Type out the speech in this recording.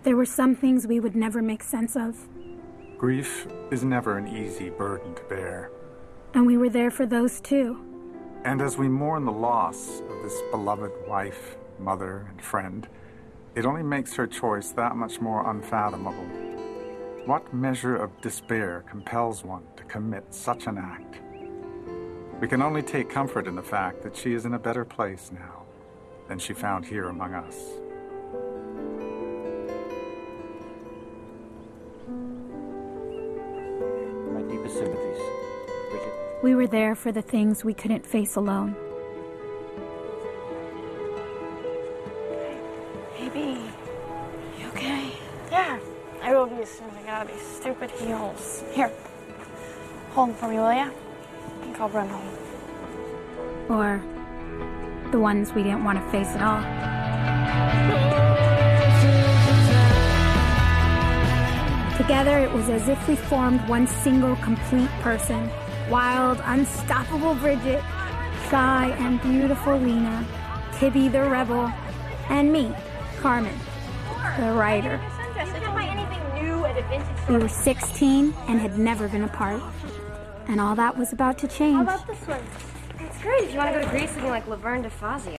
There were some things we would never make sense of. Grief is never an easy burden to bear. And we were there for those too. And as we mourn the loss of this beloved wife, mother, and friend, it only makes her choice that much more unfathomable. What measure of despair compels one to commit such an act? We can only take comfort in the fact that she is in a better place now than she found here among us. My deepest sympathies, Bridget. We were there for the things we couldn't face alone. Hey, B, you okay? Yeah, I will be as soon as I get out of these stupid heels. Here, hold them for me, will ya? I think I'll run home. Or the ones we didn't want to face at all. Together, it was as if we formed one single, complete person. Wild, unstoppable Bridget, shy and beautiful Lena, Tibby the rebel, and me, Carmen, the writer. We were 16 and had never been apart. And all that was about to change. How about this one? It's great if you want to go to Greece looking like Laverne DeFazio.